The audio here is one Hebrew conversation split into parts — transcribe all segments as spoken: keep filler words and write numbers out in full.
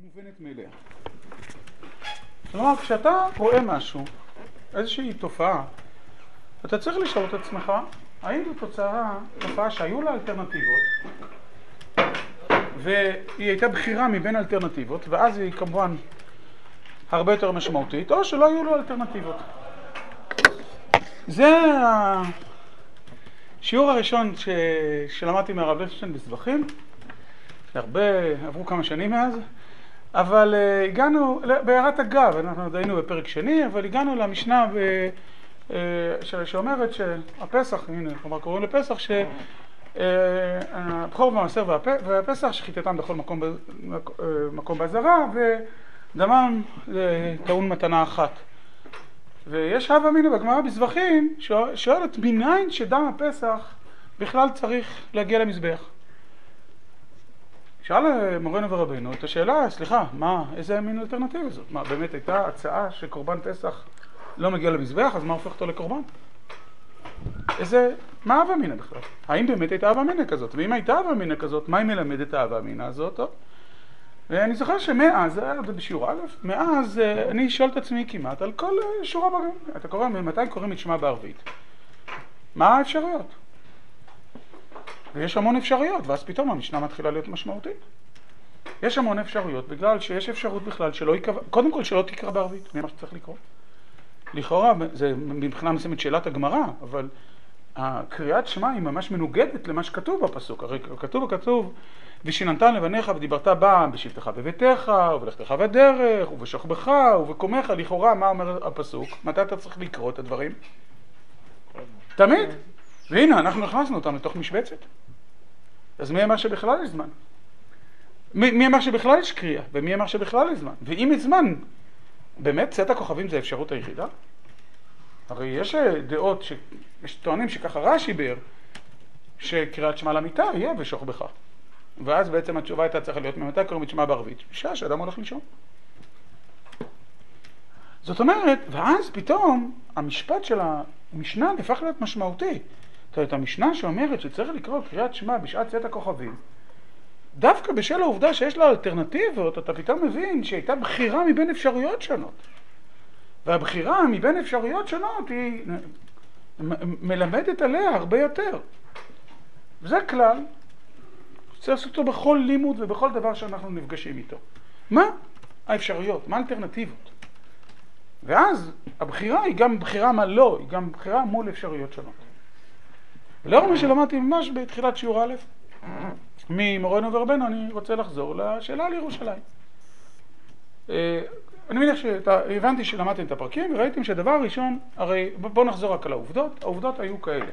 מובנת מאליה. כלומר, כשאתה רואה משהו, איזושהי תופעה, אתה צריך לשאול את עצמך, האם זו תוצאה, תופעה שהיו לה אלטרנטיבות, והיא הייתה בחירה מבין אלטרנטיבות, ואז היא כמובן הרבה יותר משמעותית, או שלא היו לו אלטרנטיבות. זה השיעור הראשון ש... שלמדתי מהרב לוינשטיין בזבחים, הרבה, עברו כמה שנים מאז, אבל uh, הגענו, בהערת אגב, אנחנו עוד היינו בפרק שני, אבל הגענו למשנה ב, uh, ש... שאומרת שהפסח, הנה, כלומר קוראים לפסח, שהבכור והמסר והפ... והפסח שחיתתם בכל מקום, ב... מקום בעזרה, ודמם טעון מתנה אחת. ויש הווה אמינא בגמרא בזבחים שואלת מניין שדם הפסח בכלל צריך להגיע למזבח. שאל מורנו ורבנו את השאלה, סליחה, מה, איזה מין אלטרנטיבה זאת? מה, באמת הייתה הצעה שקורבן פסח לא מגיע למזבח, אז מה הופך אותו לקורבן? איזה, מה הווה אמינא בכלל? האם באמת הייתה הווה אמינא כזאת? ואם הייתה הווה אמינא כזאת, מה היא מלמדת ההווה אמינא הזאת? ואני זוכר שמאז, זה היה בשיעור א', מאז אני שואל את עצמי כמעט על כל שורה בגמרא. אתה קורא, מתי קוראים את שמע בערבית? מה האפשרויות? ויש המון אפשרויות, ואז פתאום המשנה מתחילה להיות משמעותית. יש המון אפשרויות, בגלל שיש אפשרות בכלל שלא יקרא, קודם כל שלא תקרא בערבית, זה מה שצריך לקרוא. לכאורה, זה מבחינה מסוימת שאלת הגמרא, אבל הקריאת שמע היא ממש מנוגדת למה שכתוב בפסוק. הרי כתוב וכתוב, ושננתן לבניך ודיברת בם בשבתך בביתך, ובלכתך בדרך, ובשוכבך, ובקומך. לכאורה, מה אומר הפסוק? מתי אתה צריך לקרוא את הדברים? תמיד. והנה, אנחנו הכנסנו אותם לתוך משבצת. אז מי אמר שבכלל יש זמן? מי, מי אמר שבכלל יש קריאה? ומי אמר שבכלל יש זמן? ואם יש זמן, באמת צאת הכוכבים זה האפשרות היחידה? הרי יש דעות, ש... יש טוענים שככה רש"י ביאר, שקריאת שמע למיטה יהיה ושוכבך. ואז בעצם התשובה הייתה צריכה להיות ממתי קוראים את שמע בערבית? בשעה שאדם הולך לישון. זאת אומרת, ואז פתאום המשפט של המשנה נהפך להיות משמעותי. זאת אומרת, המשנה שאומרת שצריך לקרוא קריאת שמע בשעת צאת הכוכבים, דווקא בשל העובדה שיש לה אלטרנטיבות, אתה פתאום מבין שהייתה בחירה מבין אפשרויות שונות. והבחירה מבין אפשרויות שונות היא מלמדת עליה הרבה יותר. וזה כלל, צריך לעשות אותו בכל לימוד ובכל דבר שאנחנו נפגשים איתו. מה האפשרויות? מה האלטרנטיבות? ואז הבחירה היא גם בחירה מה לא, היא גם בחירה מול אפשרויות שונות. ולאור מה שלמדתי ממש בתחילת שיעור א', ממורנו ורבנו, אני רוצה לחזור לשאלה על ירושלים. אני מניח שהבנתי שלמדתם את הפרקים וראיתם שהדבר הראשון, הרי בואו נחזור רק על העובדות, העובדות היו כאלה.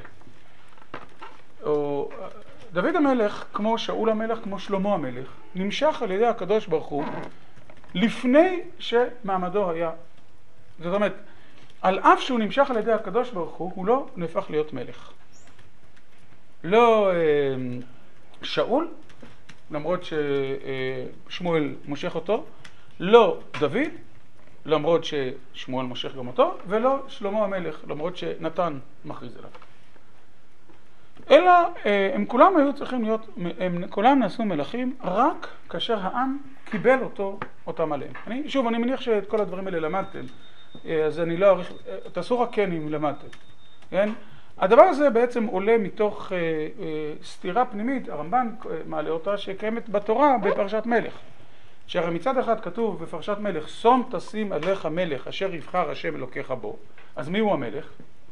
או, דוד המלך, כמו שאול המלך, כמו שלמה המלך, נמשך על ידי הקדוש ברוך הוא לפני שמעמדו היה. זאת אומרת, על אף שהוא נמשך על ידי הקדוש ברוך הוא, הוא לא נהפך להיות מלך. לא אה, שאול, למרות ששמואל מושך אותו, לא דוד, למרות ששמואל מושך גם אותו, ולא שלמה המלך, למרות שנתן מכריז עליו. אלא הם כולם היו צריכים להיות, הם כולם נעשו מלכים רק כאשר העם קיבל אותו, אותם עליהם. אני, שוב, אני מניח שאת כל הדברים האלה למדתם, אז אני לא אעריך, תעשו רק כן אם למדתם. כן? הדבר הזה בעצם עולה מתוך אה, אה, סתירה פנימית, הרמב"ן מעלה אותה, שקיימת בתורה בפרשת מלך. שהרי מצד אחד כתוב בפרשת מלך, שום תשים עליך מלך אשר יבחר השם אלוקיך בו. אז מי הוא המלך?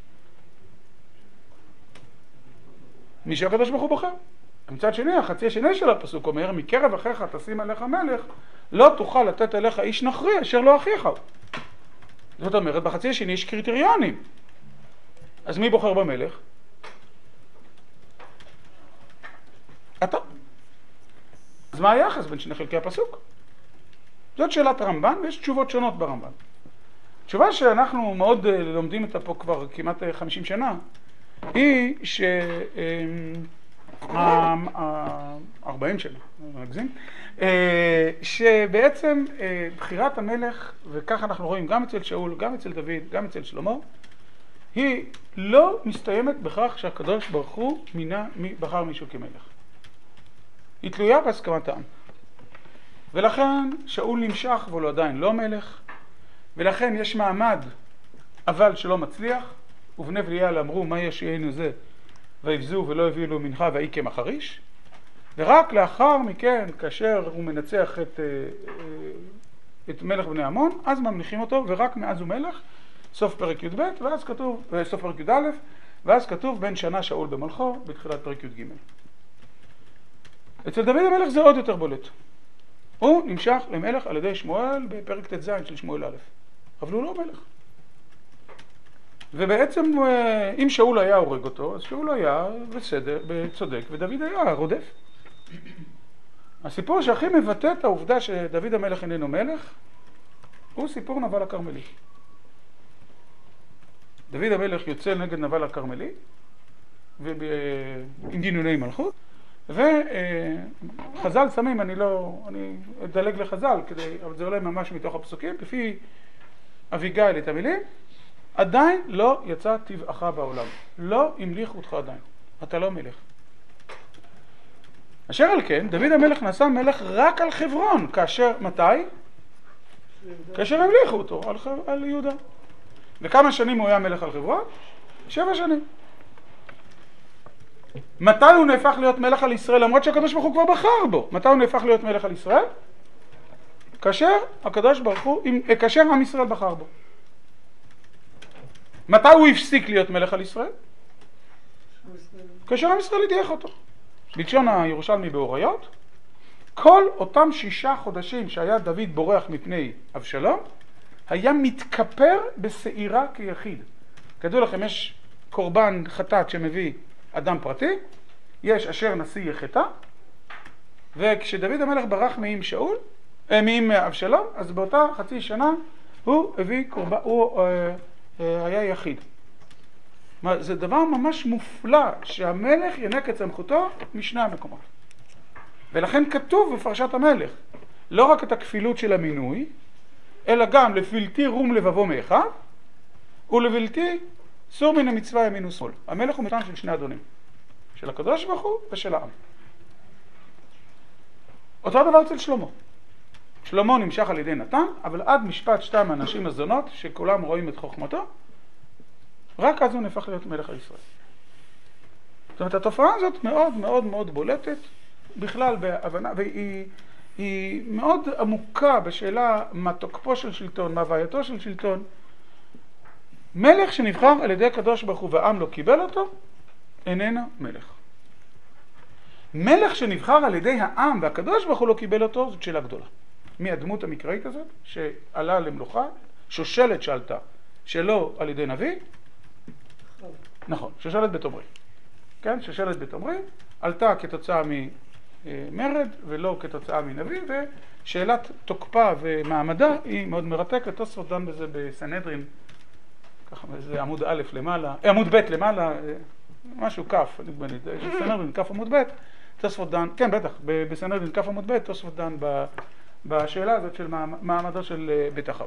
מי שהקדוש ברוך הוא בוחר. מצד שני, החצי השני של הפסוק אומר, מקרב אחיך תשים עליך מלך, לא תוכל לתת עליך איש נכרי אשר לא אחיך. זאת אומרת, בחצי השני יש קריטריונים. אז מי בוחר במלך? אתה. אז מה היחס בין שני חלקי הפסוק? זאת שאלת הרמב"ן, ויש תשובות שונות ברמב"ן. תשובה שאנחנו מאוד לומדים אותה פה כבר כמעט חמישים שנה, היא ש... ארבעים שנה, מגזים, שבעצם בחירת המלך, וכך אנחנו רואים גם אצל שאול, גם אצל דוד, גם אצל שלמה, היא לא מסתיימת בכך שהקדוש ברוך הוא מינה, בחר מישהו כמלך. היא תלויה בהסכמת העם. ולכן שאול נמשך והוא עדיין לא מלך, ולכן יש מעמד אבל שלא מצליח, ובני בליעל אמרו מה ישיענו זה, ויבזו ולא הביאו לו מנחה והיא כמחריש, ורק לאחר מכן כאשר הוא מנצח את, את מלך בני עמון, אז ממליכים אותו, ורק מאז הוא מלך, סוף פרק י"ב, ואז כתוב, סוף פרק י"א, ואז כתוב בין שנה שאול במלכו בתחילת פרק י"ג. אצל דוד המלך זה עוד יותר בולט. הוא נמשך למלך על ידי שמואל בפרק ט"ז של שמואל א', אבל הוא לא מלך. ובעצם אם שאול היה הורג אותו, אז שאול היה בסדר, בצודק, ודוד היה רודף. הסיפור שהכי מבטא את העובדה שדוד המלך איננו מלך, הוא סיפור נבל הכרמלי. דוד המלך יוצא נגד נבל הכרמלי, עם גינוני מלכות, וחז"ל שמים, אני לא, אני אדלג לחז"ל, כדי, אבל זה עולה ממש מתוך הפסוקים, לפי אביגיל את המילים, עדיין לא יצא טבעך בעולם, לא המליכו אותך עדיין, אתה לא מלך. אשר על כן, דוד המלך נעשה מלך רק על חברון, כאשר, מתי? כאשר המליכו אותו על, על יהודה. וכמה שנים הוא היה מלך על חברון? שבע שנים. מתי הוא נהפך להיות מלך על ישראל, למרות שהקדוש ברוך הוא כבר בחר בו? מתי הוא נהפך להיות מלך על ישראל? כאשר הקדוש ברוך הוא, כאשר עם ישראל בחר בו. מתי הוא הפסיק להיות מלך על ישראל? כאשר עם ישראל הדיח אותו. בלשון הירושלמי באוריות, כל אותם שישה חודשים שהיה דוד בורח מפני אבשלום, היה מתכפר בשעירה כיחיד. כדאו לכם, יש קורבן חטאת שמביא אדם פרטי, יש אשר נשיא יחטא, וכשדוד המלך ברח מעם שאול, מעם אבשלום, אז באותה חצי שנה הוא הביא קורבן, הוא אה, אה, היה יחיד. זה דבר ממש מופלא שהמלך ינק את סמכותו משני המקומות. ולכן כתוב בפרשת המלך, לא רק את הכפילות של המינוי, אלא גם לבלתי רום לבבו מאחד, ולבלתי סור מן המצווה ימין ושמאל. המלך הוא מטעם של שני אדונים, של הקדוש ברוך הוא ושל העם. אותו דבר אצל שלמה. שלמה נמשך על ידי נתן, אבל עד משפט שתם אנשים הזונות, שכולם רואים את חוכמתו, רק אז הוא נהפך להיות מלך על ישראל. זאת אומרת, התופעה הזאת מאוד מאוד מאוד בולטת, בכלל בהבנה, והיא היא מאוד עמוקה בשאלה מה תוקפו של שלטון, מה הווייתו של שלטון. מלך שנבחר על ידי הקדוש ברוך הוא והעם לא קיבל אותו, איננו מלך. מלך שנבחר על ידי העם והקדוש ברוך הוא לא קיבל אותו, זאת שאלה גדולה. מי הדמות המקראית הזאת שעלה למלוכה, שושלת שעלתה, שלא על ידי נביא? נכון, שושלת בית עמרי. כן, שושלת בית עמרי עלתה כתוצאה ממרד ולא כתוצאה מנביא, ושאלת תוקפה ומעמדה היא מאוד מרתקת. תוספות דן בזה בסנהדרין, ככה זה עמוד א' למעלה, עמוד ב' למעלה, משהו כף, בסנהדרין כף עמוד ב', תוספות דן, כן בטח, בסנהדרין כף עמוד ב', תוספות דן בשאלה הזאת של מעמדו של בית אחאב.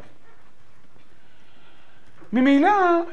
ממילא,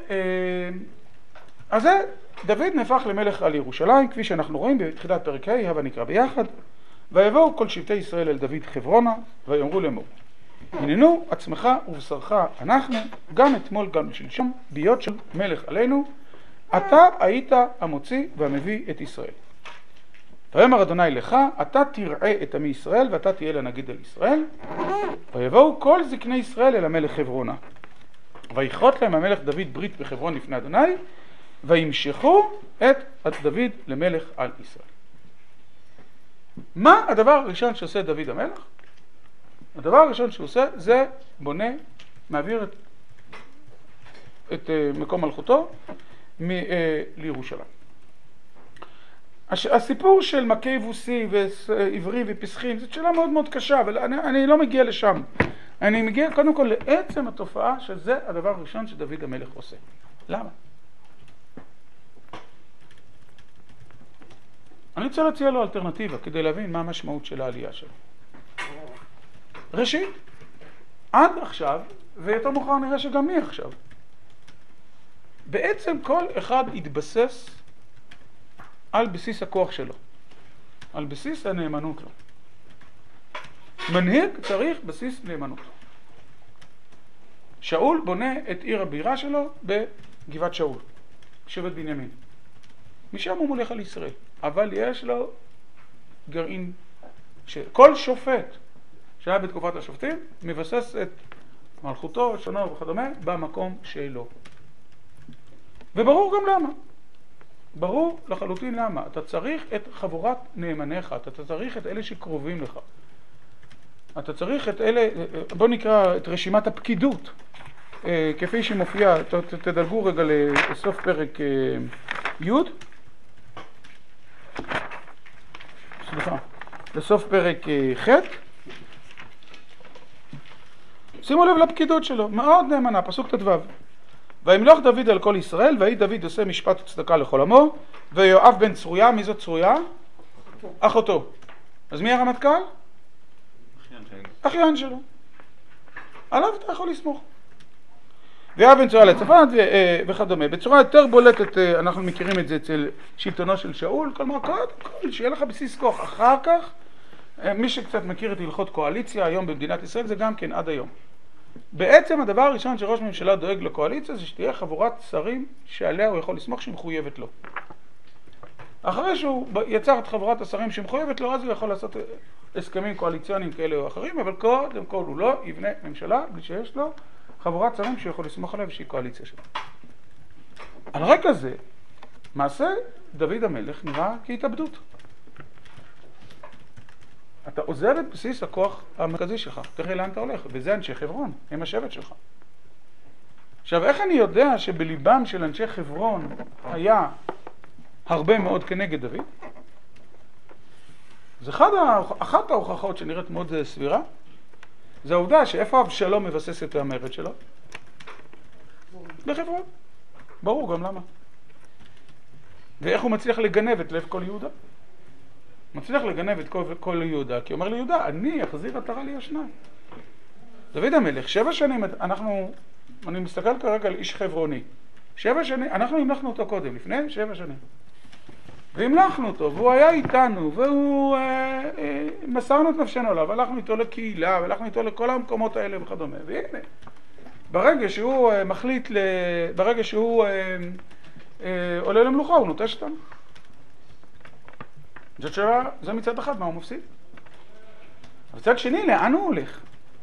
אז זה דוד נהפך למלך על ירושלים, כפי שאנחנו רואים בתחילת פרק ה', הבה נקרא ביחד. ויבואו כל שבטי ישראל אל דוד חברונה, ויאמרו לאמור, הננו עצמך ובשרך אנחנו, גם אתמול גם שלשום, ביות של מלך עלינו, אתה היית המוציא והמביא את ישראל. ויאמר אדוני לך, אתה תראה את עמי ישראל, ואתה תהיה לנגיד על ישראל. ויבואו כל זקני ישראל אל המלך חברונה. ויכרות להם המלך דוד ברית בחברון לפני אדוני, וימשכו את דוד למלך על ישראל. מה הדבר הראשון שעושה דוד המלך? הדבר הראשון שהוא עושה זה בונה, מעביר את, את מקום מלכותו מ, לירושלים. הסיפור של מכה יבוסי ועברי ופסחים זאת שאלה מאוד מאוד קשה, אבל אני, אני לא מגיע לשם. אני מגיע קודם כל לעצם התופעה שזה הדבר הראשון שדוד המלך עושה. למה? אני רוצה להציע לו אלטרנטיבה כדי להבין מה המשמעות של העלייה שלו. ראשית, עד עכשיו, ויותר מאוחר נראה שגם מי עכשיו, בעצם כל אחד יתבסס על בסיס הכוח שלו, על בסיס הנאמנות לו. מנהיג צריך בסיס נאמנות. שאול בונה את עיר הבירה שלו בגבעת שאול, שבט בנימין. משם הוא מולך על ישראל, אבל יש לו גרעין, שכל שופט שהיה בתקופת השופטים מבסס את מלכותו, שונו וכדומה במקום שלו. וברור גם למה. ברור לחלוטין למה. אתה צריך את חבורת נאמניך, אתה צריך את אלה שקרובים לך. אתה צריך את אלה, בוא נקרא את רשימת הפקידות, כפי שמופיע, תדלגו רגע לסוף פרק י', סליחה, לסוף פרק ח', שימו לב לפקידות שלו, מאוד נאמנה, פסוק תדו. וימלוך דוד על כל ישראל, ויהי דוד עושה משפט וצדקה לכל עמו, ויואב בן צרויה, מי זאת צרויה? אחותו. אז מי הרמטכ"ל? אחיין שלו. עליו אתה יכול לסמוך. ויואב בן צרויה לצפת וכדומה. בצורה יותר בולטת, אנחנו מכירים את זה אצל שלטונו של שאול, כלומר, קודם כל, שיהיה לך בסיס כוח. אחר כך, מי שקצת מכיר את הלכות קואליציה היום במדינת ישראל, זה גם כן עד היום. בעצם הדבר הראשון שראש ממשלה דואג לקואליציה זה שתהיה חבורת שרים שעליה הוא יכול לסמוך שמחויבת לו. אחרי שהוא יצר את חבורת השרים שמחויבת לו, אז הוא יכול לעשות הסכמים קואליציוניים כאלה או אחרים, אבל קודם כל הוא לא יבנה ממשלה בלי שיש לו חבורת שרים שהוא יכול לסמוך עליה ושהיא קואליציה שלו. על רקע זה, מעשה דוד המלך נראה כהתאבדות. אתה עוזב את בסיס הכוח המרכזי שלך, תראה לאן אתה הולך, וזה אנשי חברון, הם השבט שלך. עכשיו, איך אני יודע שבליבם של אנשי חברון היה הרבה מאוד כנגד דוד? אז אחת, אחת ההוכחות שנראית מאוד סבירה, זה העובדה שאיפה אבשלום מבסס את המרד שלו? בחברון. ברור גם למה. ואיך הוא מצליח לגנב את לב כל יהודה? מצליח לגנב את כל, כל יהודה, כי הוא אומר ליהודה, אני אחזיר עטרה ליושנה. דוד המלך, שבע שנים, אנחנו, אני מסתכל כרגע על איש חברוני. שבע שנים, אנחנו המלכנו אותו קודם, לפני שבע שנים. והמלכנו אותו, והוא היה איתנו, והוא, אה, אה, מסרנו את נפשנו עליו, והלכנו איתו לקהילה, והלכנו איתו לכל המקומות האלה וכדומה. והנה, ברגע שהוא אה, מחליט, ל... ברגע שהוא אה, אה, עולה למלוכה, הוא נוטש אותנו. זאת שאלה, זה מצד אחד, מה הוא מפסיד? מצד שני, לאן הוא הולך?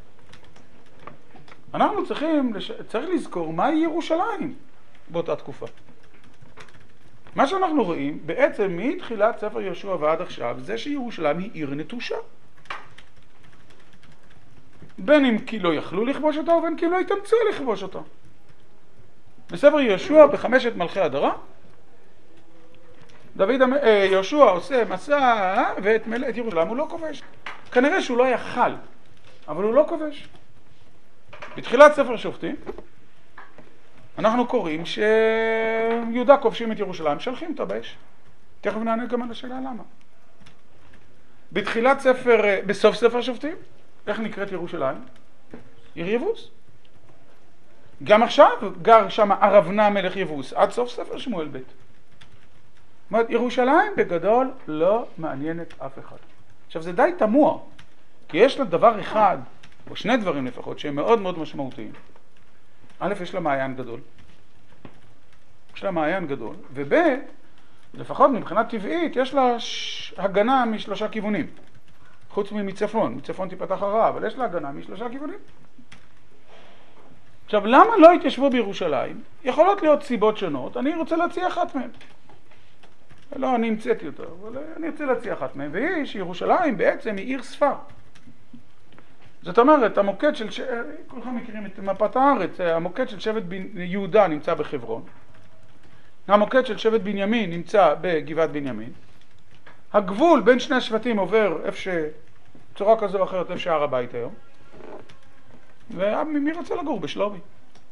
אנחנו צריכים, לש... צריך לזכור מהי ירושלים באותה תקופה. מה שאנחנו רואים, בעצם מתחילת ספר יהושע ועד עכשיו, זה שירושלים היא עיר נטושה. בין אם כי לא יכלו לכבוש אותה, ובין כי אם לא התאמצו לכבוש אותה. בספר יהושע, בחמשת מלכי הדרה, דוד, יהושע עושה מסע ואת מלא את ירושלים, הוא לא כובש. כנראה שהוא לא יכל, אבל הוא לא כובש. בתחילת ספר שופטים, אנחנו קוראים שיהודה כובשים את ירושלים, שלחים אותה באש. תכף נענה גם על השאלה למה. בתחילת ספר, בסוף ספר שופטים, איך נקראת ירושלים? עיר יבוס. גם עכשיו גר שם ארבנה מלך יבוס, עד סוף ספר שמואל ב'. זאת אומרת, ירושלים בגדול לא מעניינת אף אחד. עכשיו זה די תמוה, כי יש לה דבר אחד, או שני דברים לפחות, שהם מאוד מאוד משמעותיים. א', יש לה מעיין גדול. יש לה מעיין גדול, וב', לפחות מבחינה טבעית, יש לה ש... הגנה משלושה כיוונים. חוץ מצפון, מצפון תיפתח הרעה, אבל יש לה הגנה משלושה כיוונים. עכשיו, למה לא התיישבו בירושלים? יכולות להיות סיבות שונות, אני רוצה להציע אחת מהן. לא, אני המצאתי אותו, אבל אני רוצה להציע אחת מהן, והיא שירושלים בעצם היא עיר ספר. זאת אומרת, המוקד של, ש... כולכם מכירים את מפת הארץ, המוקד של שבט ב... יהודה נמצא בחברון, המוקד של שבט בנימין נמצא בגבעת בנימין, הגבול בין שני השבטים עובר איפה ש... צורה כזו או אחרת איפה שהר הבית היום, ומי רוצה לגור? בשלומי.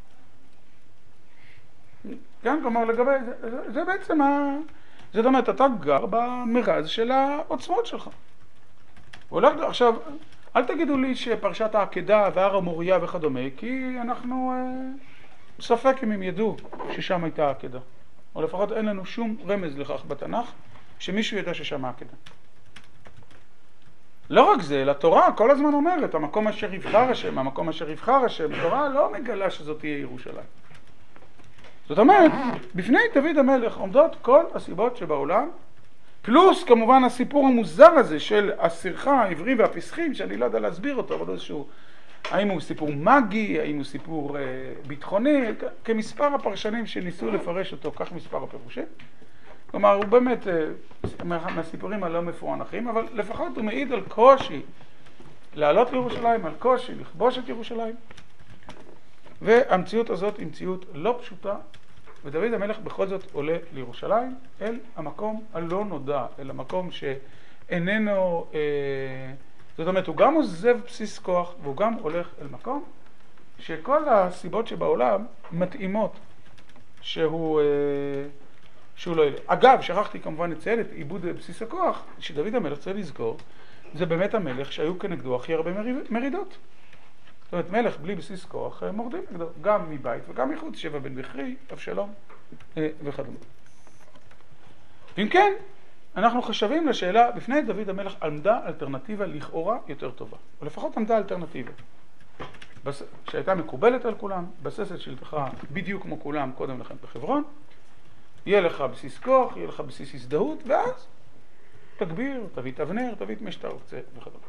כן, כלומר לגבי, זה, זה, זה בעצם ה... זאת אומרת, אתה גר במרכז של העוצמות שלך. הולך, עכשיו, אל תגידו לי שפרשת העקדה והר המוריה וכדומה, כי אנחנו אה, ספק אם הם ידעו ששם הייתה העקדה. או לפחות אין לנו שום רמז לכך בתנ"ך, שמישהו ידע ששם העקדה. לא רק זה, לתורה כל הזמן אומרת, המקום אשר יבחר השם, המקום אשר יבחר השם, התורה לא מגלה שזאת תהיה ירושלים. זאת אומרת, בפני דוד המלך עומדות כל הסיבות שבעולם, פלוס כמובן הסיפור המוזר הזה של הסרחה, העברי והפסחים, שאני לא יודע להסביר אותו, אבל איזשהו, האם הוא סיפור מגי, האם הוא סיפור אה, ביטחוני, כמספר הפרשנים שניסו לפרש אותו, כך מספר הפירושים. כלומר, הוא באמת אה, מהסיפורים הלא מפוענחים, אבל לפחות הוא מעיד על קושי לעלות לירושלים, על קושי לכבוש את ירושלים. והמציאות הזאת היא מציאות לא פשוטה, ודוד המלך בכל זאת עולה לירושלים אל המקום הלא נודע, אל המקום שאיננו, אה, זאת אומרת, הוא גם עוזב בסיס כוח, והוא גם הולך אל מקום שכל הסיבות שבעולם מתאימות שהוא, אה, שהוא לא ילך. אגב, שכחתי כמובן לציין את עיבוד בסיס הכוח, שדוד המלך צריך לזכור, זה באמת המלך שהיו כנגדו הכי הרבה מרידות. זאת אומרת, מלך בלי בסיס כוח מורדים נגדו, גם מבית וגם מחוץ, שבע בן בכרי, אבשלום וכדומה. אם כן, אנחנו חשבים לשאלה, בפני דוד המלך עמדה אלטרנטיבה לכאורה יותר טובה, או לפחות עמדה אלטרנטיבה, שהייתה מקובלת על כולם, בססת שלטך בדיוק כמו כולם קודם לכן בחברון, יהיה לך בסיס כוח, יהיה לך בסיס הזדהות, ואז תגביר, תביא את אבנר, תביא את משתה וקצה וכדומה.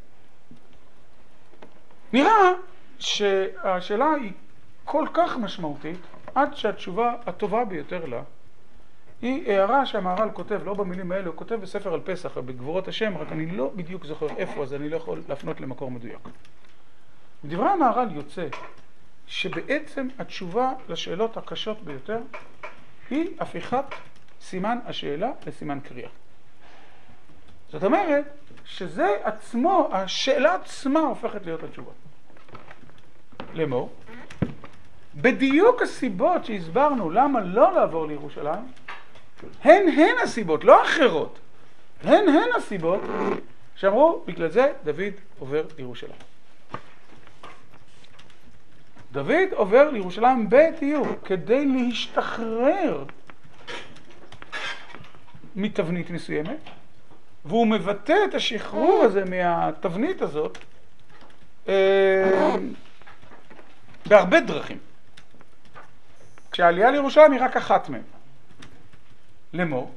נראה שהשאלה היא כל כך משמעותית, עד שהתשובה הטובה ביותר לה, היא הערה שהמהר"ל כותב, לא במילים האלה, הוא כותב בספר על פסח, בגבורות השם, רק אני לא בדיוק זוכר איפה, אז אני לא יכול להפנות למקור מדויק. בדברי המהר"ל יוצא שבעצם התשובה לשאלות הקשות ביותר, היא הפיכת סימן השאלה לסימן קריאה. זאת אומרת, שזה עצמו, השאלה עצמה הופכת להיות התשובה. לאמור, בדיוק הסיבות שהסברנו למה לא לעבור לירושלים, הן הן הסיבות, לא אחרות, הן הן הסיבות שאמרו, בגלל זה דוד עובר לירושלים. דוד עובר לירושלים בדיוק כדי להשתחרר מתבנית מסוימת, והוא מבטא את השחרור הזה מהתבנית הזאת אה, בהרבה דרכים. כשהעלייה לירושלים היא רק אחת מהם. לאמור,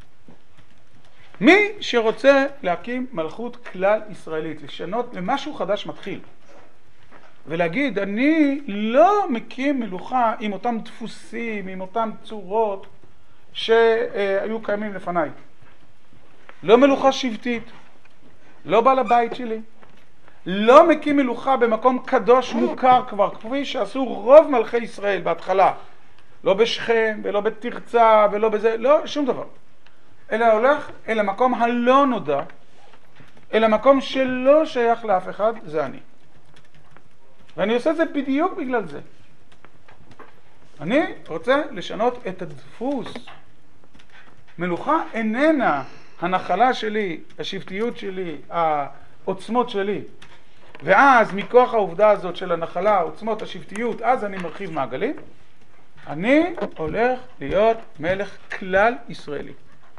מי שרוצה להקים מלכות כלל ישראלית, לשנות למשהו חדש מתחיל, ולהגיד, אני לא מקים מלוכה עם אותם דפוסים, עם אותם צורות שהיו קיימים לפניי. לא מלוכה שבטית, לא בעל הבית שלי, לא מקים מלוכה במקום קדוש מוכר כבר, כפי שעשו רוב מלכי ישראל בהתחלה. לא בשכם ולא בתרצה ולא בזה, לא שום דבר. אלא הולך אל המקום הלא נודע, אל המקום שלא שייך לאף אחד, זה אני. ואני עושה את זה בדיוק בגלל זה. אני רוצה לשנות את הדפוס. מלוכה איננה הנחלה שלי, השבטיות שלי, העוצמות שלי. ואז מכוח העובדה הזאת של הנחלה, עוצמות השבטיות, אז אני מרחיב מעגלים. אני הולך להיות מלך כלל ישראלי.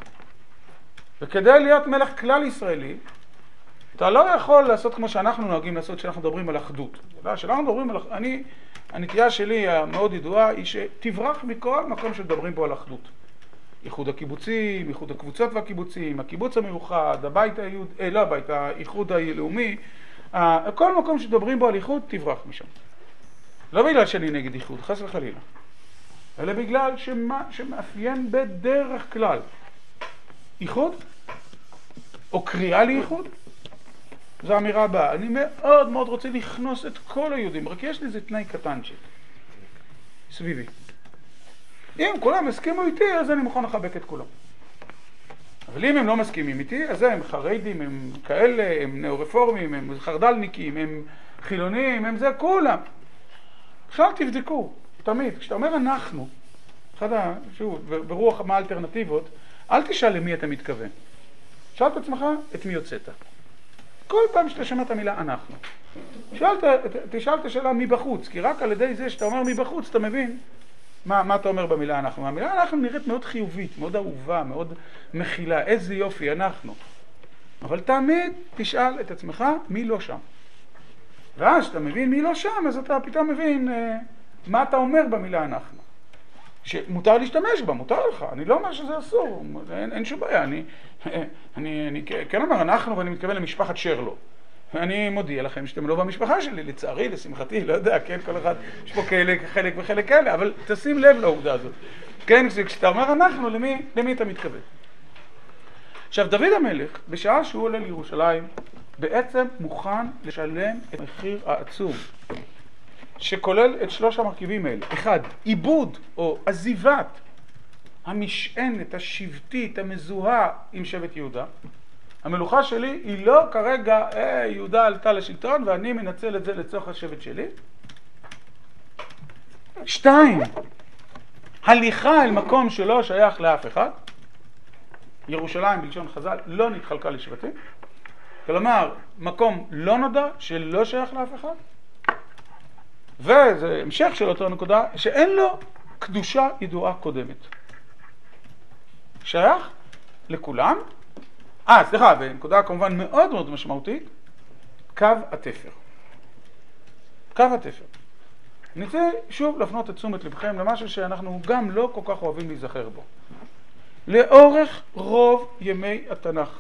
וכדי להיות מלך כלל ישראלי, אתה לא יכול לעשות כמו שאנחנו נוהגים לעשות כשאנחנו מדברים על אחדות. כשאנחנו מדברים על אחדות, אני, הנטייה שלי המאוד ידועה היא שתברח מכל מקום שמדברים פה על אחדות. איחוד הקיבוצים, איחוד הקבוצות והקיבוצים, הקיבוץ המיוחד, הבית היהוד, אה, לא הבית, האיחוד הלאומי, כל מקום שדברים בו על איחוד, תברח משם. לא בגלל שאני נגד איחוד, חס וחלילה. אלא בגלל שמה שמאפיין בדרך כלל איחוד, או קריאה לאיחוד, זו האמירה הבאה. אני מאוד מאוד רוצה לכנוס את כל היהודים, רק יש לי איזה תנאי קטנצ'יק סביבי. אם כולם הסכימו איתי, אז אני מוכן לחבק את כולם. אבל אם הם לא מסכימים איתי, אז הם חרדים, הם כאלה, הם נאו-רפורמים, הם חרדלניקים, הם חילונים, הם זה, כולם. עכשיו תבדקו, תמיד, כשאתה אומר אנחנו, אחד, שוב, ברוח מה האלטרנטיבות, אל תשאל למי אתה מתכוון. שאל את עצמך, את מי יוצאת. כל פעם שאתה שומע את המילה אנחנו. שאלת, תשאל את השאלה מבחוץ, כי רק על ידי זה שאתה אומר מבחוץ, אתה מבין מה, מה אתה אומר במילה אנחנו. המילה אנחנו נראית מאוד חיובית, מאוד אהובה, מאוד מכילה. איזה יופי, אנחנו. אבל תמיד תשאל את עצמך מי לא שם. ואז כשאתה מבין מי לא שם, אז אתה פתאום מבין אה, מה אתה אומר במילה אנחנו. שמותר להשתמש בה, מותר לך, אני לא אומר שזה אסור, אין, אין שום בעיה, אני, אני, אני כן אומר אנחנו ואני מתכוון למשפחת שרלו. ואני מודיע לכם שאתם לא במשפחה שלי, לצערי, לשמחתי, לא יודע, כן, כל אחד, יש פה כאלה, חלק וחלק כאלה, אבל תשים לב לעובדה הזאת. כן, כשאתה אומר אנחנו, למי, למי אתה מתכוון? עכשיו, דוד המלך, בשעה שהוא עולה לירושלים, בעצם מוכן לשלם את המחיר העצום, שכולל את שלוש המרכיבים האלה. אחד, עיבוד או עזיבת המשענת, השבטית, המזוהה עם שבט יהודה. המלוכה שלי היא לא כרגע, אה, יהודה עלתה לשלטון ואני מנצל את זה לצורך השבט שלי. שתיים, הליכה אל מקום שלא שייך לאף אחד. ירושלים בלשון חז"ל לא נתחלקה לשבטים. כלומר, מקום לא נודע שלא שייך לאף אחד. וזה המשך של אותו נקודה שאין לו קדושה ידועה קודמת. שייך לכולם. אה, סליחה, בנקודה כמובן מאוד מאוד משמעותית, קו התפר. קו התפר. אני רוצה שוב להפנות את תשומת לבכם למשהו שאנחנו גם לא כל כך אוהבים להיזכר בו. לאורך רוב ימי התנ"ך,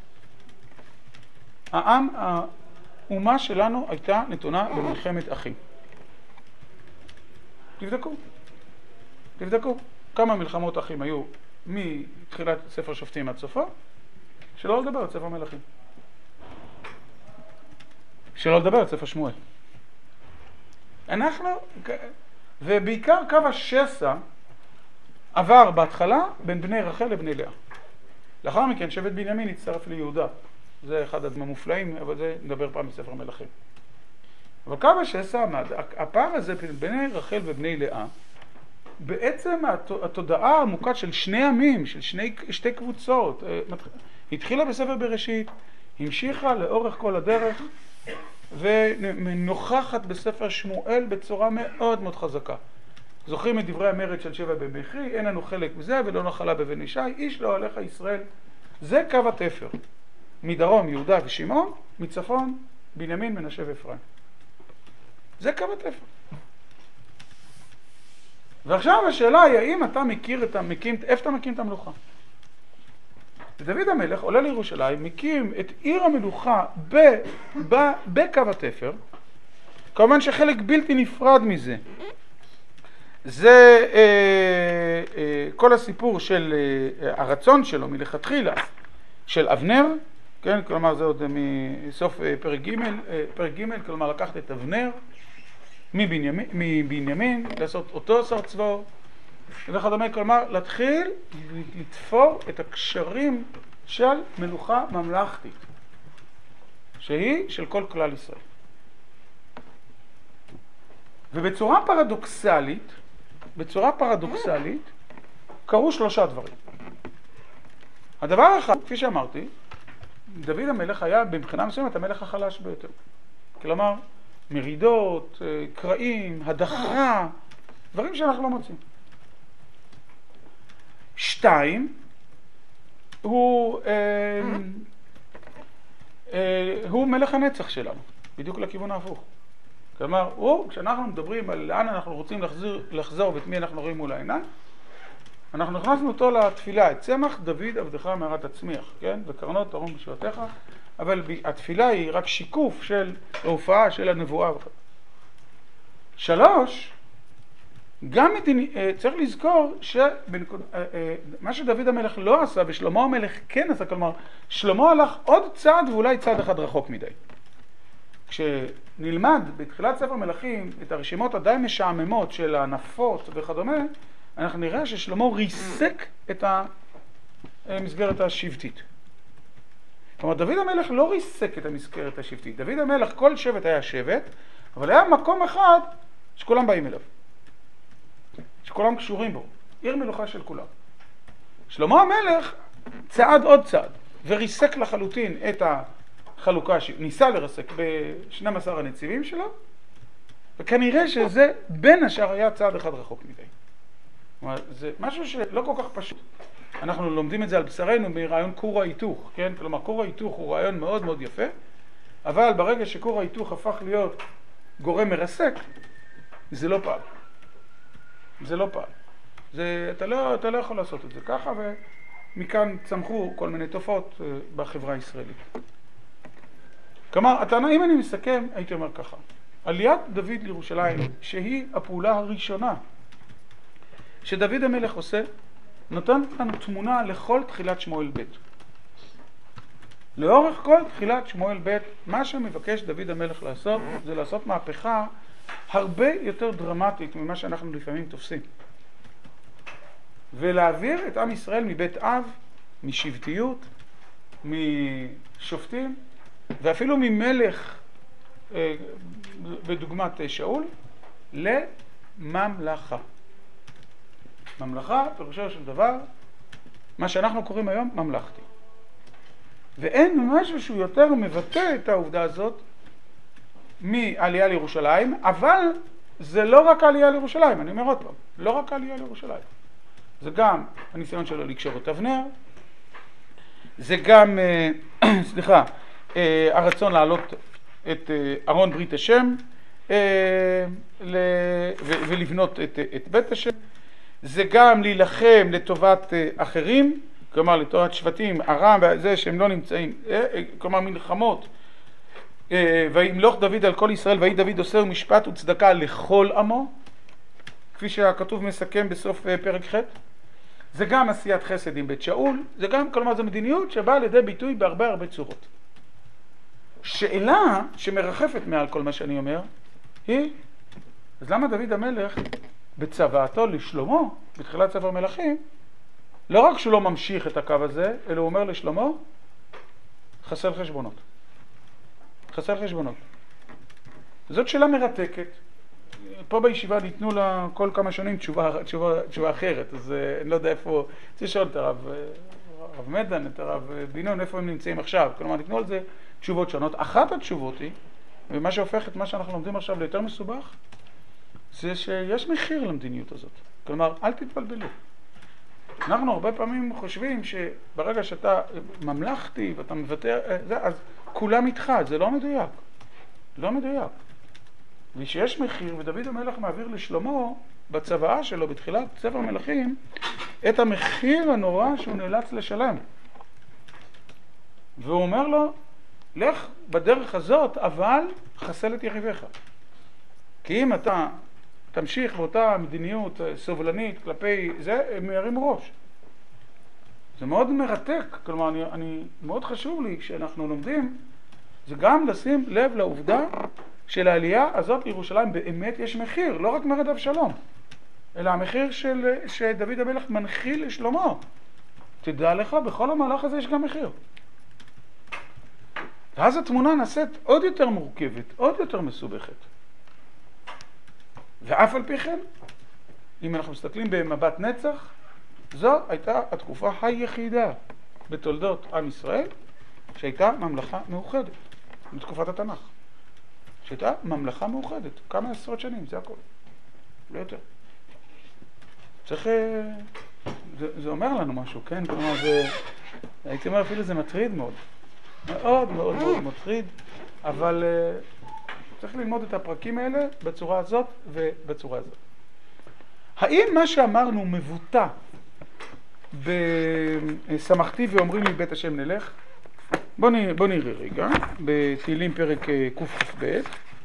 העם, האומה שלנו הייתה נתונה במלחמת אחים. תבדקו, תבדקו כמה מלחמות אחים היו מתחילת ספר שופטים עד סופו, שלא לדבר את ספר מלכים, שלא לדבר את ספר שמואל. אנחנו, ובעיקר קו השסע עבר בהתחלה בין בני רחל לבני לאה. לאחר מכן שבט בנימין הצטרף ליהודה, זה אחד המופלאים, אבל זה נדבר פעם בספר מלכים. אבל קו השסע, הפער הזה בין בני רחל ובני לאה, בעצם התודעה העמוקה של שני עמים, של שני, שתי קבוצות, התחילה בספר בראשית, המשיכה לאורך כל הדרך, ונוכחת בספר שמואל בצורה מאוד מאוד חזקה. זוכרים את דברי המרד של שבע בן בכרי, אין לנו חלק בזה ולא נחלה בבן ישי, איש לא עליך ישראל. זה קו התפר. מדרום יהודה ושמעון, מצפון בנימין מנשה ואפרים. זה קו התפר. ועכשיו השאלה היא, האם אתה מכיר את המקים, איפה אתה מקים את המלוכה? דוד המלך עולה לירושלים, מקים את עיר המלוכה ב, ב, בקו התפר, כמובן שחלק בלתי נפרד מזה. זה אה, אה, כל הסיפור של אה, הרצון שלו מלכתחילה, של אבנר, כן? כלומר זה עוד מסוף אה, פרק ג', אה, פרק ג', כלומר לקחת את אבנר מבנימין, מבנימין לעשות אותו שר צבאו, וכדומה, כלומר להתחיל לתפור את הקשרים של מלוכה ממלכתית, שהיא של כל כלל ישראל. ובצורה פרדוקסלית, בצורה פרדוקסלית, קרו שלושה דברים. הדבר האחד, כפי שאמרתי, דוד המלך היה מבחינה מסוימת המלך החלש ביותר. כלומר, מרידות, קרעים, הדחה, דברים שאנחנו לא מוצאים. שתיים, הוא, אה, אה, הוא מלך הנצח שלנו, בדיוק לכיוון ההפוך. כלומר, הוא, כשאנחנו מדברים על לאן אנחנו רוצים לחזור, לחזור ואת מי אנחנו רואים מול העיניים, אנחנו נכנסנו אותו לתפילה, את צמח דוד עבדך מערת הצמיח, כן? וקרנות תרום בשבתך, אבל התפילה היא רק שיקוף של ההופעה של הנבואה. שלוש, גם צריך לזכור שמה שדוד המלך לא עשה ושלמה המלך כן עשה, כלומר, שלמה הלך עוד צעד ואולי צעד אחד רחוק מדי. כשנלמד בתחילת ספר מלכים את הרשימות עדיין משעממות של הנפות וכדומה, אנחנו נראה ששלמה ריסק את המסגרת השבטית. כלומר, דוד המלך לא ריסק את המסגרת השבטית. דוד המלך, כל שבט היה שבט, אבל היה מקום אחד שכולם באים אליו. שכולם קשורים בו. עיר מלוכה של כולם. שלמה המלך צעד עוד צעד, וריסק לחלוטין את החלוקה, ניסה לרסק ב-שנים עשר הנציבים שלו, וכנראה שזה בין השאר היה צעד אחד רחוק מדי. זה משהו שלא כל כך פשוט. אנחנו לומדים את זה על בשרנו מרעיון כור ההיתוך, כן? כלומר, כור ההיתוך הוא רעיון מאוד מאוד יפה, אבל ברגע שכור ההיתוך הפך להיות גורם מרסק, זה לא פעל. זה לא פעל. זה, אתה לא, אתה לא יכול לעשות את זה ככה, ומכאן צמחו כל מיני תופעות בחברה הישראלית. כלומר, הטענה, אם אני מסכם, הייתי אומר ככה. עליית דוד לירושלים, שהיא הפעולה הראשונה שדוד המלך עושה, נותן לנו תמונה לכל תחילת שמואל ב'. לאורך כל תחילת שמואל ב', מה שמבקש דוד המלך לעשות, זה לעשות מהפכה הרבה יותר דרמטית ממה שאנחנו לפעמים תופסים. ולהעביר את עם ישראל מבית אב, משבטיות, משופטים, ואפילו ממלך, בדוגמת שאול, לממלכה. ממלכה, פירושו של דבר, מה שאנחנו קוראים היום ממלכתי. ואין משהו שהוא יותר מבטא את העובדה הזאת מעלייה לירושלים, אבל זה לא רק עלייה לירושלים, אני אומר עוד פעם, לא רק עלייה לירושלים. זה גם הניסיון שלו לקשור את אבנר, זה גם, סליחה, הרצון להעלות את ארון ברית השם ולבנות את בית השם, זה גם להילחם לטובת אחרים, כלומר לטובת שבטים, ארם וזה שהם לא נמצאים, כלומר מלחמות, וימלוך דוד על כל ישראל, ויהי דוד עושה משפט וצדקה לכל עמו, כפי שהכתוב מסכם בסוף פרק ח'. זה גם עשיית חסד עם בית שאול, זה גם, כלומר, זו מדיניות שבאה לידי ביטוי בהרבה הרבה צורות. שאלה שמרחפת מעל כל מה שאני אומר, היא, אז למה דוד המלך בצוואתו לשלמה, בתחילת ספר מלכים, לא רק שהוא לא ממשיך את הקו הזה, אלא הוא אומר לשלמה, חסר חשבונות. חסר חשבונות. זאת שאלה מרתקת. פה בישיבה ניתנו לה כל כמה שנים תשובה, תשובה, תשובה אחרת, אז אני לא יודע איפה, צריך לשאול את הרב, הרב מדן, את הרב בינון, איפה הם נמצאים עכשיו. כלומר, ניתנו על זה תשובות שונות. אחת התשובות היא, ומה שהופך את מה שאנחנו לומדים עכשיו ליותר מסובך, זה שיש מחיר למדיניות הזאת. כלומר, אל תתבלבלו. אנחנו הרבה פעמים חושבים שברגע שאתה ממלכתי ואתה מבטא, אז כולם איתך, זה לא מדויק. לא מדויק. ושיש מחיר, ודוד המלך מעביר לשלמה בצוואה שלו בתחילת ספר מלכים את המחיר הנורא שהוא נאלץ לשלם. והוא אומר לו, לך בדרך הזאת, אבל חסל את יריביך. כי אם אתה תמשיך באותה מדיניות סובלנית כלפי זה, הם ירימו ראש. זה מאוד מרתק, כלומר, אני, אני, מאוד חשוב לי כשאנחנו לומדים, זה גם לשים לב לעובדה של העלייה הזאת לירושלים באמת יש מחיר, לא רק מרד אבשלום, אלא המחיר של, שדוד המלך מנחיל לשלמה. תדע לך, בכל המהלך הזה יש גם מחיר. ואז התמונה נעשית עוד יותר מורכבת, עוד יותר מסובכת. ואף על פי כן, אם אנחנו מסתכלים במבט נצח, זו הייתה התקופה היחידה בתולדות עם ישראל שהייתה ממלכה מאוחדת, בתקופת התנ"ך. שהייתה ממלכה מאוחדת, כמה עשרות שנים, זה הכל, לא יותר. צריך, זה, זה אומר לנו משהו, כן? כלומר, זה, הייתי אומר אפילו זה מטריד מאוד, מאוד מאוד מאוד מטריד, אבל צריך ללמוד את הפרקים האלה בצורה הזאת ובצורה הזאת. האם מה שאמרנו מבוטא בשמחתי ואומרים לי בית השם נלך? בוא, נ, בוא נראה רגע, בתהילים פרק קכ"ב.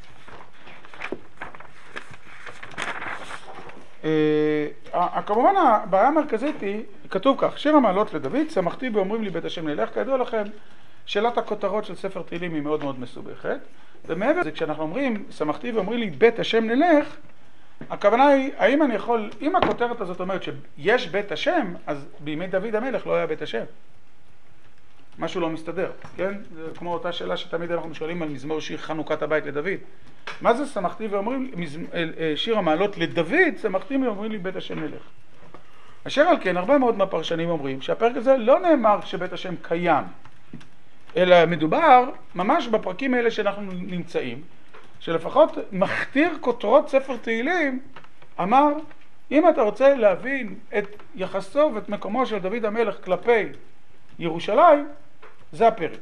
אה, כמובן הבעיה המרכזית היא, כתוב כך, שיר המעלות לדוד, שמחתי ואומרים לי בית השם נלך. כידוע לכם, שאלת הכותרות של ספר תהילים היא מאוד מאוד מסובכת, ומעבר לזה, כשאנחנו אומרים, שמחתי ואומרים לי בית השם נלך, הכוונה היא, האם אני יכול, אם הכותרת הזאת אומרת שיש בית השם, אז בימי דוד המלך לא היה בית השם. משהו לא מסתדר, כן? זה כמו אותה שאלה שתמיד אנחנו שואלים על מזמור שיר חנוכת הבית לדוד. מה זה שמחתי ואומרים, שיר המעלות לדוד, שמחתי ואומרים לי בית השם נלך. אשר על כן, הרבה מאוד מהפרשנים אומרים שהפרק הזה לא נאמר שבית השם קיים, אלא מדובר ממש בפרקים האלה שאנחנו נמצאים, שלפחות מכתיר כותרות ספר תהילים, אמר, אם אתה רוצה להבין את יחסו ואת מקומו של דוד המלך כלפי ירושלים, זה הפרק.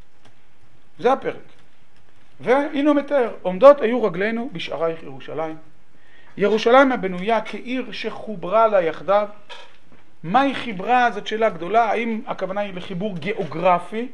זה הפרק. והנה הוא מתאר, עומדות היו רגלינו בשערייך ירושלים. ירושלים הבנויה כעיר שחוברה לה יחדיו. מהי חיברה? זאת שאלה גדולה. האם הכוונה היא לחיבור גיאוגרפי,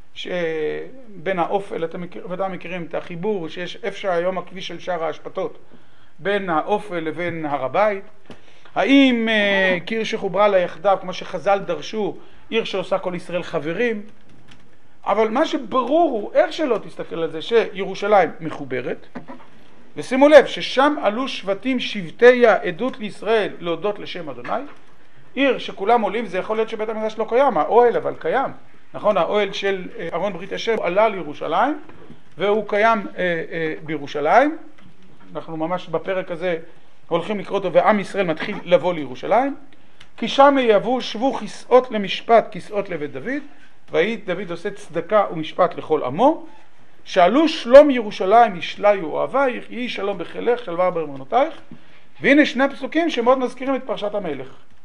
שבין האופל, אתם ודאי מכירים את החיבור, שיש אפשר היום הכביש של שער האשפתות, בין האופל לבין הר הבית. האם uh, כעיר שחוברה לה יחדיו, כמו שחז"ל דרשו, עיר שעושה כל ישראל חברים. אבל מה שברור הוא, איך שלא תסתכל על זה, שירושלים מחוברת, ושימו לב ששם עלו שבטים שבטיה עדות לישראל להודות לשם אדוני. עיר שכולם עולים, זה יכול להיות שבית המקדש לא קיים, האוהל אבל קיים. נכון, האוהל של ארון ברית השם עלה לירושלים, והוא קיים אה, אה, בירושלים. אנחנו ממש בפרק הזה הולכים לקרוא אותו, ועם ישראל מתחיל לבוא לירושלים. כי שם יבואו שבו כסאות למשפט, כסאות לבית דוד, ויהי דוד עושה צדקה ומשפט לכל עמו. שאלו שלום ירושלים ישליו אוהבייך, יהי שלום בחילך שלווה בארמונותייך. והנה שני פסוקים שמאוד מזכירים את פרשת המלך.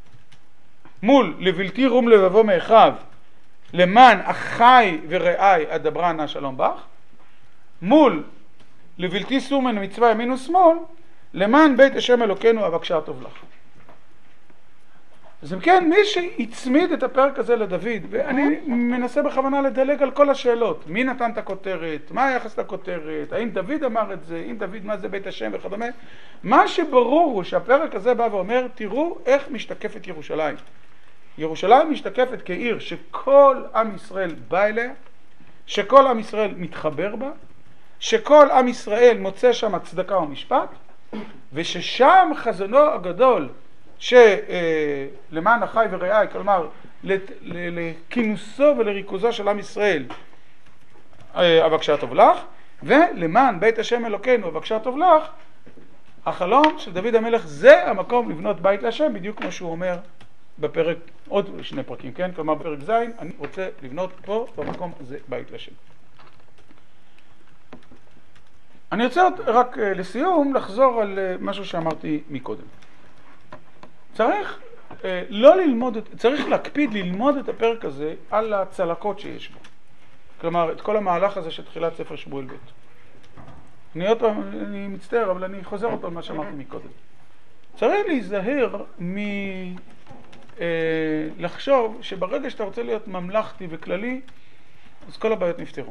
מול לבלתי רום לבבו מאחיו, למען אחי ורעי אדברה נא שלום בך. מול לבלתי סומן מצווה ימין ושמאל, למען בית השם אלוקינו אבקשה טוב לך. אז אם כן, מי שהצמיד את הפרק הזה לדוד, ואני מנסה בכוונה לדלג על כל השאלות, מי נתן את הכותרת, מה היחס לכותרת, האם דוד אמר את זה, אם דוד מה זה בית השם וכדומה, מה שברור הוא שהפרק הזה בא ואומר, תראו איך משתקפת ירושלים. ירושלים משתקפת כעיר שכל עם ישראל בא אליה, שכל עם ישראל מתחבר בה, שכל עם ישראל מוצא שם צדקה ומשפט, וששם חזונו הגדול, שלמען אחי ורעי, כלומר לכינוסו ולריכוזו של עם ישראל אבקשה טוב לך, ולמען בית השם אלוקינו אבקשה טוב לך, החלום של דוד המלך זה המקום לבנות בית להשם, בדיוק כמו שהוא אומר בפרק, עוד שני פרקים, כן? כלומר בפרק ז', אני רוצה לבנות פה במקום הזה בית להשם. אני רוצה רק לסיום לחזור על משהו שאמרתי מקודם. צריך אה, לא ללמוד, צריך להקפיד ללמוד את הפרק הזה על הצלקות שיש בו. כלומר, את כל המהלך הזה של תחילת ספר שמואל ב'. אני עוד פעם, אני מצטער, אבל אני חוזר אותו על מה שאמרתי מקודם. צריך להיזהר מלחשוב שברגע שאתה רוצה להיות ממלכתי וכללי, אז כל הבעיות נפתרו.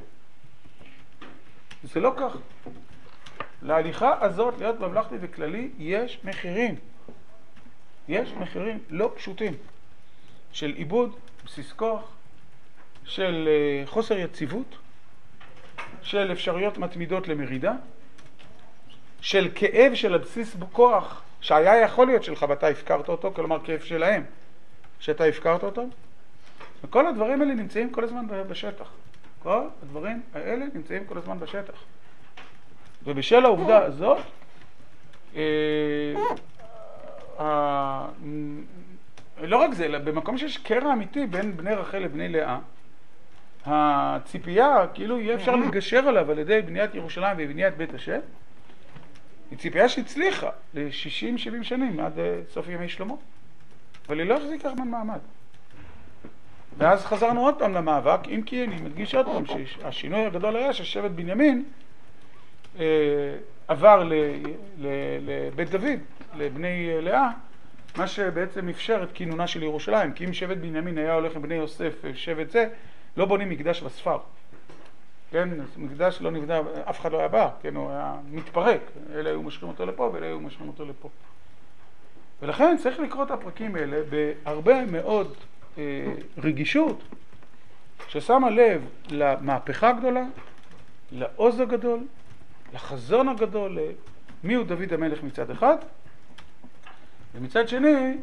זה לא כך. להליכה הזאת להיות ממלכתי וכללי יש מחירים. יש מחירים לא פשוטים של עיבוד, בסיס כוח, של חוסר יציבות, של אפשרויות מתמידות למרידה, של כאב של הבסיס בכוח שהיה יכול להיות שלך ואתה הפקרת אותו, כלומר כאב שלהם שאתה הפקרת אותו. וכל הדברים האלה נמצאים כל הזמן בשטח. כל הדברים האלה נמצאים כל הזמן בשטח. ובשל העובדה הזאת, אה, אה, לא רק זה, אלא במקום שיש קרע אמיתי בין בני רחל לבני לאה, הציפייה, כאילו יהיה אפשר לגשר עליו על ידי בניית ירושלים ובניית בית השם, היא ציפייה שהצליחה ל-שישים שבעים שנים עד סוף ימי שלמה, אבל היא לא החזיקה הרבה מעמד. ואז חזרנו עוד פעם למאבק, אם כי אני מדגיש עוד פעם שהשינוי הגדול היה ששבט בנימין אה, עבר ל, ל, לבית דוד, לבני לאה, מה שבעצם אפשר את כינונה של ירושלים, כי אם שבט בנימין היה הולך עם בני יוסף ושבט זה, לא בונים מקדש בספר. כן, מקדש לא נבנה, אף אחד לא היה בא, כן, הוא היה מתפרק, אלה היו משכים אותו לפה ואלה היו משכים אותו לפה. ולכן צריך לקרוא את הפרקים האלה בהרבה מאוד אה, רגישות, ששמה לב למהפכה הגדולה, לעוז הגדול, לחזון הגדול, מי הוא דוד המלך מצד אחד, ומצד שני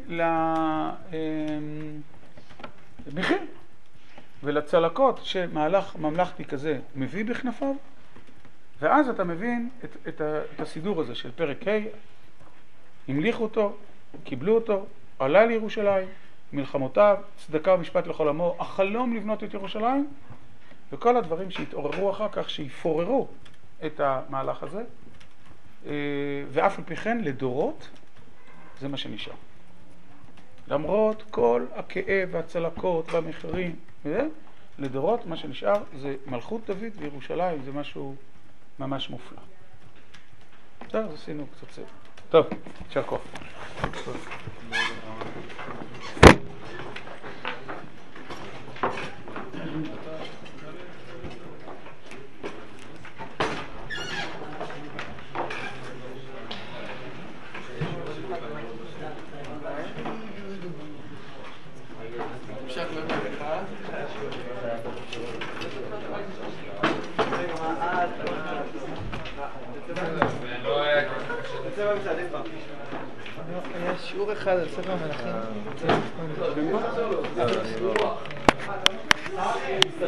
למחיר ולצלקות שמהלך ממלכתי כזה מביא בכנפיו, ואז אתה מבין את, את, ה, את הסידור הזה של פרק ה', המליכו אותו, קיבלו אותו, עלה לירושלים, מלחמותיו, צדקה ומשפט לכל עמו, החלום לבנות את ירושלים, וכל הדברים שהתעוררו אחר כך, שיפוררו את המהלך הזה, ואף על פי כן לדורות, זה מה שנשאר. למרות כל הכאב והצלקות והמחירים, לדורות מה שנשאר זה מלכות דוד וירושלים, זה משהו ממש מופלא. טוב, אז עשינו קצת סדר. טוב, יישר כוח. היה שיעור אחד על ספר המלכים.